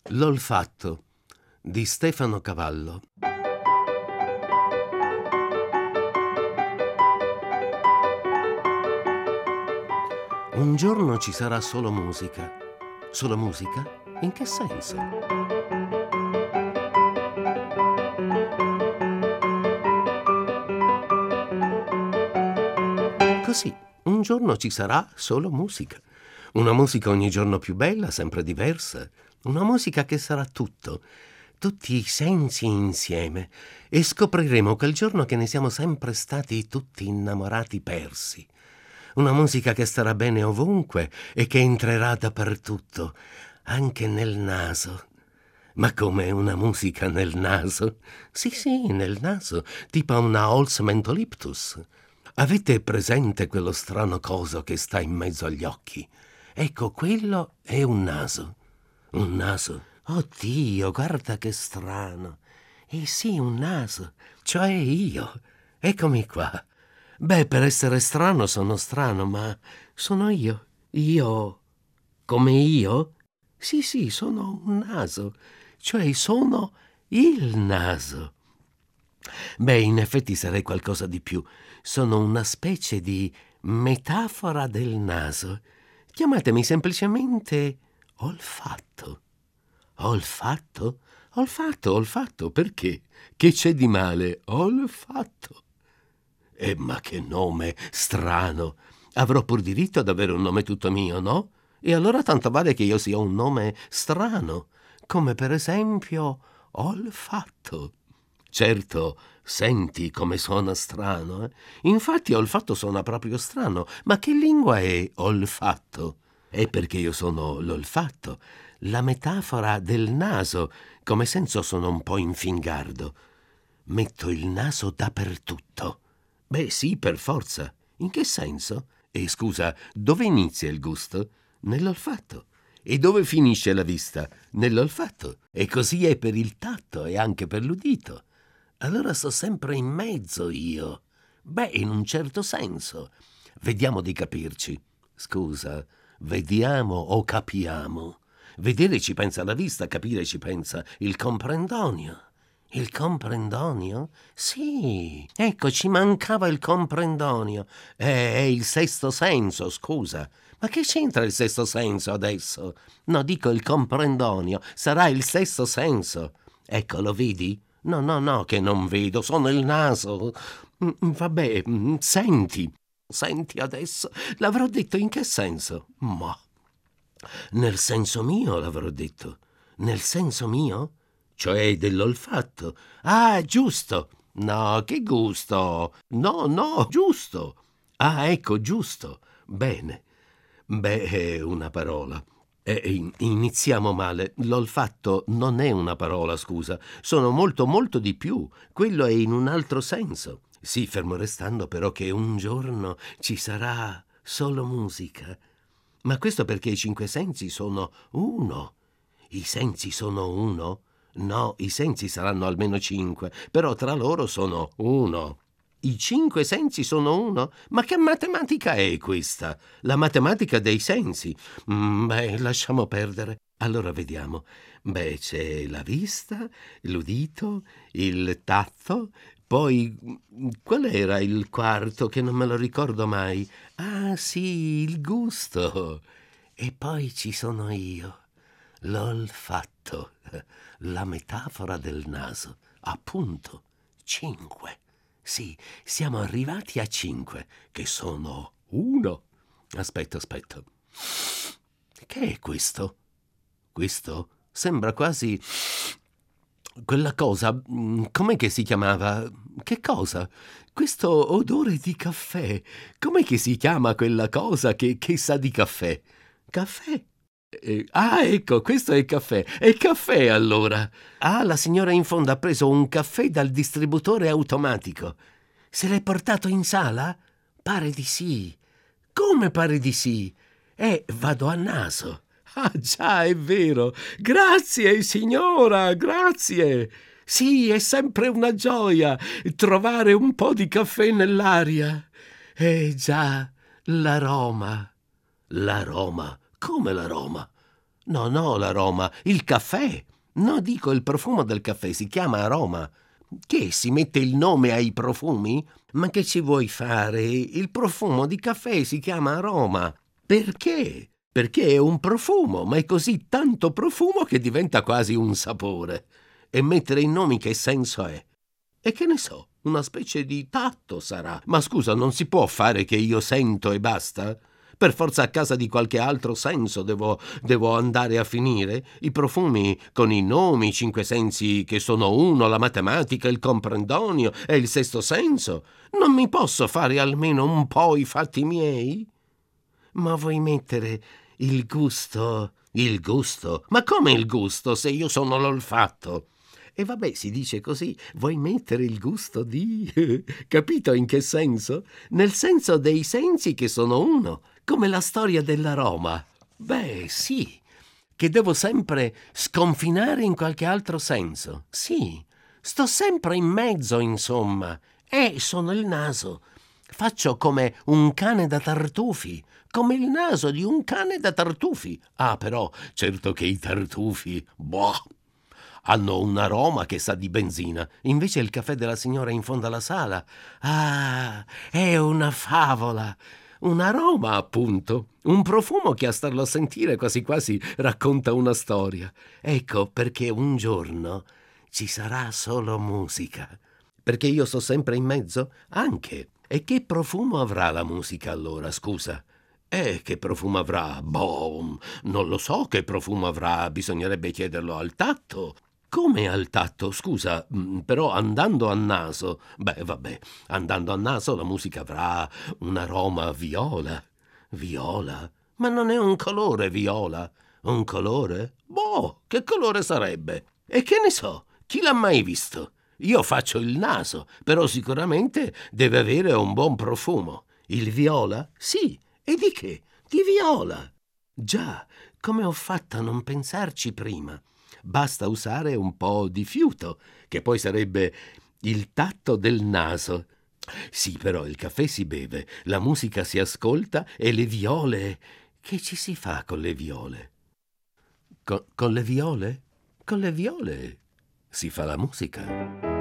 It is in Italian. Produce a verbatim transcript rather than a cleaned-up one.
L'olfatto di Stefano Cavallo. Un giorno ci sarà solo musica. Solo musica? In che senso? Così, un giorno ci sarà solo musica. Una musica ogni giorno più bella, sempre diversa. Una musica che sarà tutto, tutti i sensi insieme. E scopriremo quel giorno che ne siamo sempre stati tutti innamorati persi. Una musica che starà bene ovunque e che entrerà dappertutto, anche nel naso. Ma come una musica nel naso? Sì, sì, nel naso, tipo una Holz Mentholyptus. Avete presente quello strano coso che sta in mezzo agli occhi? Ecco, quello è un naso. Un naso? Oddio, guarda che strano. Eh sì, un naso, cioè io. Eccomi qua. Beh, per essere strano sono strano, ma sono io. Io come io? Sì, sì, sono un naso, cioè sono il naso. Beh, in effetti sarei qualcosa di più. Sono una specie di metafora del naso. Chiamatemi semplicemente olfatto. Olfatto? Olfatto, olfatto, perché? Che c'è di male? Olfatto. Eh, ma che nome strano! Avrò pur diritto ad avere un nome tutto mio, no? E allora tanto vale che io sia un nome strano, come per esempio Olfatto. Certo, senti come suona strano, eh? Infatti olfatto suona proprio strano, ma che lingua è olfatto? È perché io sono l'olfatto, la metafora del naso, come senso sono un po' infingardo. Metto il naso dappertutto. Beh, sì, per forza. In che senso? E scusa, dove inizia il gusto? Nell'olfatto. E dove finisce la vista? Nell'olfatto. E così è per il tatto e anche per l'udito. Allora sto sempre in mezzo io. Beh, in un certo senso. Vediamo di capirci. Scusa, vediamo o capiamo? Vedere ci pensa la vista, capire ci pensa il comprendonio. Il comprendonio? Sì, ecco, ci mancava il comprendonio. È, è il sesto senso, scusa. Ma che c'entra il sesto senso adesso? No, dico il comprendonio. Sarà il sesto senso. Ecco, lo vedi? No, no, no, che non vedo, sono il naso. Mm, Vabbè, mm, senti. Senti adesso, l'avrò detto in che senso? Ma nel senso mio l'avrò detto. Nel senso mio? Cioè dell'olfatto. Ah, giusto. No, che gusto. No, no, giusto. Ah, ecco, giusto. Bene. Beh, è una parola. Eh, in- iniziamo male. L'olfatto non è una parola, scusa. Sono molto, molto di più. Quello è in un altro senso. Sì, fermo restando però che un giorno ci sarà solo musica. Ma questo perché i cinque sensi sono uno. I sensi sono uno? No, i sensi saranno almeno cinque, però tra loro sono uno. I cinque sensi sono uno? Ma che matematica è questa? La matematica dei sensi? Mm, beh, lasciamo perdere. Allora vediamo. Beh, c'è la vista, l'udito, il tatto, poi mm, qual era il quarto che non me lo ricordo mai? Ah, sì, il gusto. E poi ci sono io, l'olfatto, la metafora del naso. Appunto, cinque. Sì, siamo arrivati a cinque, che sono uno. Aspetta, aspetta. Che è questo? Questo sembra quasi quella cosa, mm, com'è che si chiamava? Che cosa? Questo odore di caffè. Com'è che si chiama quella cosa che, che sa di caffè? Caffè? Eh, ah, ecco, questo è il caffè. È caffè allora. Ah, la signora in fondo ha preso un caffè dal distributore automatico. Se l'è portato in sala? Pare di sì. Come pare di sì? Eh, vado a naso. Ah, già, è vero. Grazie, signora, grazie. Sì, è sempre una gioia trovare un po' di caffè nell'aria. Eh già, l'aroma. L'aroma? Come l'aroma? No, no, l'aroma, il caffè. No, dico, il profumo del caffè si chiama aroma. Che si mette il nome ai profumi? Ma che ci vuoi fare? Il profumo di caffè si chiama aroma. Perché? Perché è un profumo, ma è così tanto profumo che diventa quasi un sapore. E mettere i nomi che senso è? E che ne so, una specie di tatto sarà. Ma scusa, non si può fare che io sento e basta? Per forza a casa di qualche altro senso devo, devo andare a finire? I profumi con i nomi, i cinque sensi che sono uno, la matematica, il comprendonio e il sesto senso? Non mi posso fare almeno un po' i fatti miei? Ma vuoi mettere il gusto? Il gusto? Ma come il gusto se io sono l'olfatto? E vabbè, si dice così, vuoi mettere il gusto di... Capito in che senso? Nel senso dei sensi che sono uno, come la storia dell'aroma. Beh, sì, che devo sempre sconfinare in qualche altro senso. Sì, sto sempre in mezzo, insomma. E sono il naso. Faccio come un cane da tartufi, come il naso di un cane da tartufi. Ah, però, certo che i tartufi... Boh! Hanno un aroma che sa di benzina. Invece il caffè della signora in fondo alla sala, ah, è una favola. Un aroma, appunto. Un profumo che a starlo a sentire quasi quasi racconta una storia. Ecco perché un giorno ci sarà solo musica. Perché io sto sempre in mezzo? Anche. E che profumo avrà la musica allora, scusa? Eh, che profumo avrà? Boh, non lo so che profumo avrà, bisognerebbe chiederlo al tatto. Come al tatto? Scusa, però andando a naso... Beh, vabbè, andando a naso la musica avrà un aroma viola. Viola? Ma non è un colore viola? Un colore? Boh, che colore sarebbe? E che ne so, chi l'ha mai visto? Io faccio il naso, però sicuramente deve avere un buon profumo. Il viola? Sì, e di che? Di viola. Già, come ho fatto a non pensarci prima? Basta usare un po' di fiuto, che poi sarebbe il tatto del naso. Sì, però il caffè si beve, la musica si ascolta e le viole... Che ci si fa con le viole? Co- con le viole? Con le viole si fa la musica.